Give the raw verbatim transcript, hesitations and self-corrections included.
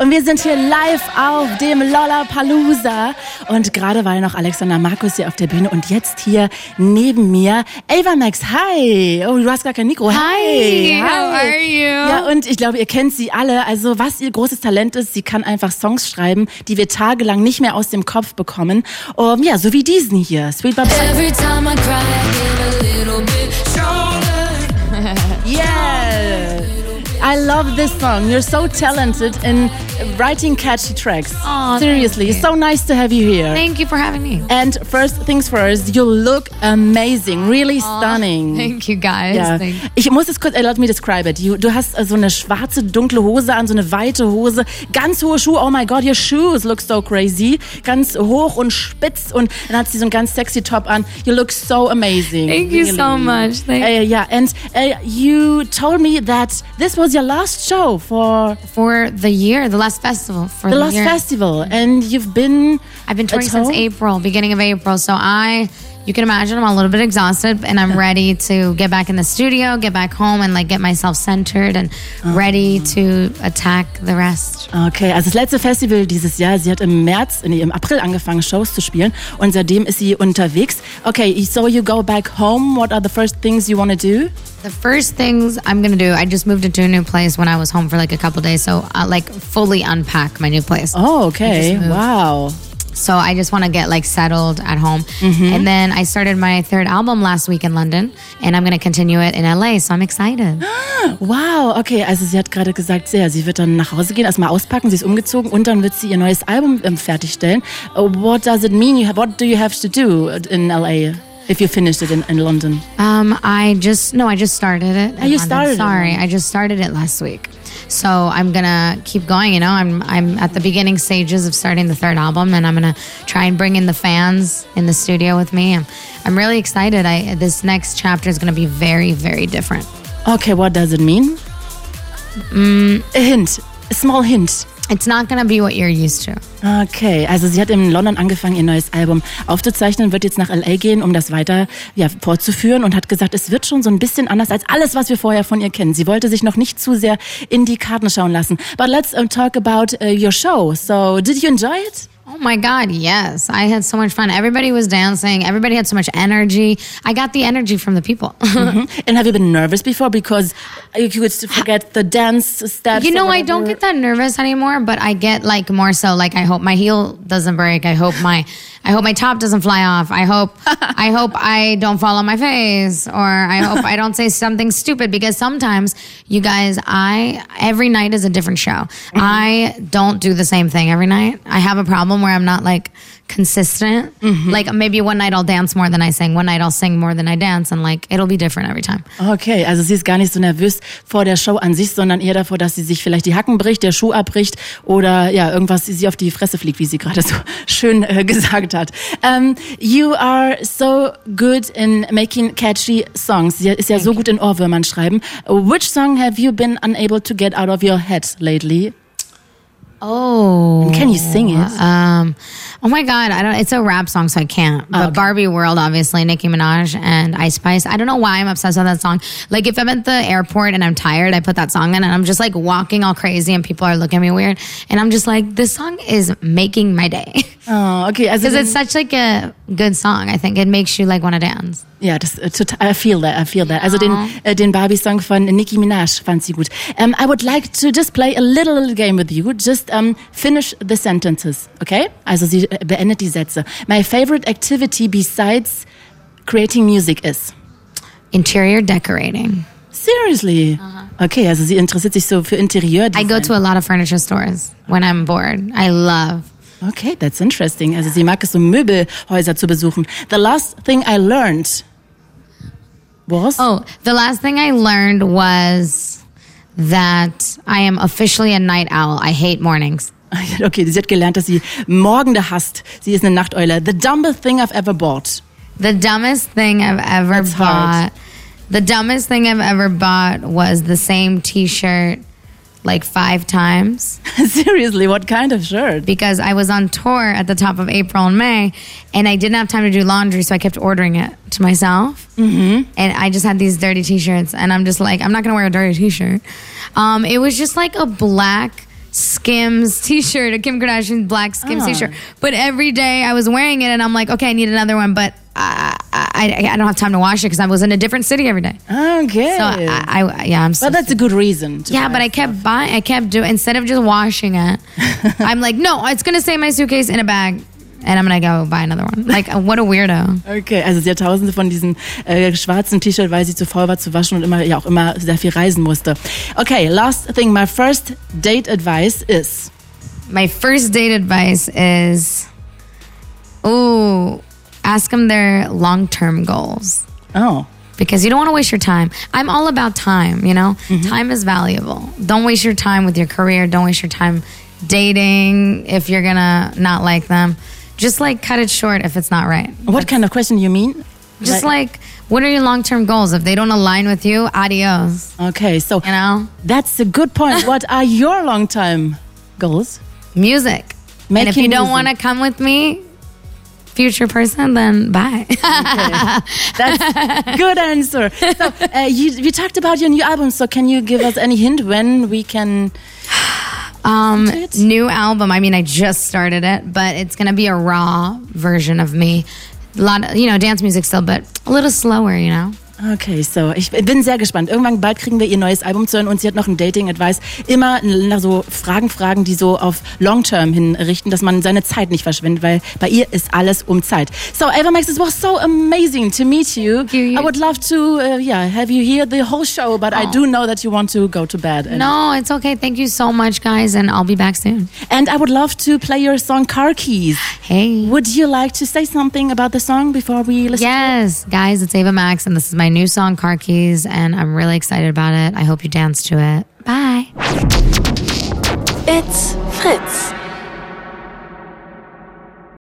Und wir sind hier live auf dem Lollapalooza. Und gerade war noch Alexander Markus hier auf der Bühne. Und jetzt hier neben mir Ava Max. Hi. Oh, du hast gar kein Mikro. Hi. Hi. How are you? Ja, und ich glaube, ihr kennt sie alle. Also was ihr großes Talent ist, sie kann einfach Songs schreiben, die wir tagelang nicht mehr aus dem Kopf bekommen. Um, ja, so wie diesen hier. Sweet Bob. Every time I cry, I get a little bit stronger. Yeah. I love this song. You're so talented in writing catchy tracks. Aw, seriously, thank it's so nice to have you here. Thank you for having me. And first things first, you look amazing, really stunning. Thank you, guys. Ja. Thank Ich muss es kurz, let me describe it. You, du hast so eine schwarze, dunkle Hose an, so eine weite Hose, ganz hohe Schuhe. Oh my God, your shoes look so crazy. Ganz hoch und spitz und dann hat sie so einen ganz sexy Top an. You look so amazing. Thank you so much. Thank Uh, yeah, and uh, you told me that this was your last show for For the year, the last festival. For the the, last year. festival, and you've been. I've been touring at since home? April, beginning of April. So I, you can imagine, I'm a little bit exhausted, and I'm ready to get back in the studio, get back home, and like get myself centered and ready to attack the rest. Okay, also das letzte Festival dieses Jahr, sie hat im März, nee, im April angefangen, Shows zu spielen und seitdem ist sie unterwegs. Okay, so you go back home. What are the first things you want to do? The first things I'm gonna do, I just moved into a new place when I was home for like a couple days, so I like fully unpack my new place. Oh, okay, I just moved. wow. So I just want to get like settled at home. And then I started my third album last week in London, and I'm going to continue it in L A, so I'm excited. Wow, okay, also sie hat gerade gesagt, ja, sie wird dann nach Hause gehen, erstmal auspacken, sie ist umgezogen und dann wird sie ihr neues Album ähm, fertigstellen. Uh, what does it mean? You have, what do you have to do in L A if you finished it in, in London? Um, I just, no, I just started it. in you London. started it. Sorry, I just started it last week. So I'm gonna keep going. You know, I'm I'm at the beginning stages of starting the third album, and I'm gonna try and bring in the fans in the studio with me. I'm, I'm really excited. I this next chapter is gonna be very, very different. Okay, what does it mean? Mm, A hint, a small hint. it's not gonna be what you're used to. Okay, also sie hat in London angefangen, ihr neues Album aufzuzeichnen, wird jetzt nach L A gehen, um das weiter ja, fortzuführen und hat gesagt, es wird schon so ein bisschen anders als alles, was wir vorher von ihr kennen. Sie wollte sich noch nicht zu sehr in die Karten schauen lassen. But let's um, talk about uh, your show. So, did you enjoy it? Oh my God, yes. I had so much fun. Everybody was dancing. Everybody had so much energy. I got the energy from the people. Mm-hmm. And have you been nervous before? Because you could forget the dance steps. You know, or I don't whatever. get that nervous anymore, but I get like more so like I hope my heel doesn't break. I hope my I hope my top doesn't fly off. I hope I hope I don't fall on my face, or I hope I don't say something stupid, because sometimes you guys, I every night is a different show. Mm-hmm. I don't do the same thing every night. I have a problem where I'm not like consistent. Mm-hmm. Like maybe one night I'll dance more than I sing. One night I'll sing more than I dance, and like it'll be different every time. Okay, also sie ist gar nicht so nervös vor der Show an sich, sondern eher davor, dass sie sich vielleicht die Hacken bricht, der Schuh abbricht oder ja, irgendwas sie auf die Fresse fliegt, wie sie gerade so schön äh, gesagt hat. Um, you are so good in making catchy songs. Sie ist ja so gut in Ohrwürmern schreiben. Which song have you been unable to get out of your head lately? Oh, And can you sing it? Um, oh my God, I don't. It's a rap song, so I can't. But Okay. Barbie World, obviously, Nicki Minaj and Ice Spice. I don't know why I'm obsessed with that song. Like if I'm at the airport and I'm tired, I put that song in, and I'm just like walking all crazy, and people are looking at me weird, and I'm just like, this song is making my day Oh, okay, also because it's such like a good song. I think it makes you like want to dance. ja, das äh, total. I feel that. I feel that. Also den äh, den Barbie-Song von Nicki Minaj fand sie gut. Um, I would like to just play a little, little game with you. Just um, finish the sentences, okay? Also sie äh, beendet die Sätze. My favorite activity besides creating music is. Interior decorating. Seriously? Okay, also sie interessiert sich so für Interieur. I go to a lot of furniture stores when I'm bored. I love. Okay, that's interesting. Also sie mag es, so Möbelhäuser zu besuchen. The last thing I learned was... Oh, the last thing I learned was that I am officially a night owl. I hate mornings. Okay, sie hat gelernt, dass sie Morgende hasst. Sie ist eine Nachteule. The dumbest thing I've ever bought. The dumbest thing I've ever That's bought. hard. The dumbest thing I've ever bought was the same T-shirt like five times. Seriously, what kind of shirt? Because I was on tour at the top of April and May, and I didn't have time to do laundry, so I kept ordering it to myself. Mm-hmm. And I just had these dirty T-shirts, and I'm just like, I'm not going to wear a dirty T-shirt. Um, it was just like a black Skims t-shirt, a Kim Kardashian black Skims Ah. t-shirt. But every day I was wearing it and I'm like, okay, I need another one. But I, I, I don't have time to wash it because I was in a different city every day. Okay. So I, I yeah, I'm so Well, that's a good reason. To yeah, buy but I stuff. kept buying. I kept doing instead of just washing it. I'm like, no, it's gonna stay in my suitcase in a bag, and I'm gonna go buy another one. Like, what a weirdo. Okay, also sie hat tausende von diesen äh, schwarzen T-Shirt, weil sie zu faul war zu waschen und immer ja auch immer sehr viel reisen musste. Okay, last thing, my first date advice is. My first date advice is, ooh, ask them their long-term goals. Oh. Because you don't want to waste your time. I'm all about time, you know? Mm-hmm. Time is valuable. Don't waste your time with your career. Don't waste your time dating if you're going to not like them. Just like cut it short if it's not right. What kind of question you mean? Just like, what are your long-term goals? If they don't align with you, adios. Okay, so You know? that's a good point. What are your long-time goals? Music. and if Making you don't music. want to come with me, future person, then bye. That's good answer. So uh, you you talked about your new album. So can you give us any hint when we can? Um, to it? new album. I mean, I just started it, but it's gonna be a raw version of me. A lot of, you know, dance music still, but a little slower, you know. Okay, so ich bin sehr gespannt. Irgendwann bald kriegen wir ihr neues Album zu hören und sie hat noch ein Dating-Advice. Immer nach so Fragen fragen, die so auf Long-Term hinrichten, dass man seine Zeit nicht verschwendet, weil bei ihr ist alles um Zeit. So, Ava Max, it was so amazing to meet you. you. I would love to, uh, yeah, have you here the whole show, but I do know that you want to go to bed. And, No, it's okay. Thank you so much, guys, and I'll be back soon. and I would love to play your song Car Keys. Hey. Would you like to say something about the song before we listen? Yes, guys, it's Ava Max, and this is my new song, Car Keys, and I'm really excited about it. I hope you dance to it. Bye. It's Fritz.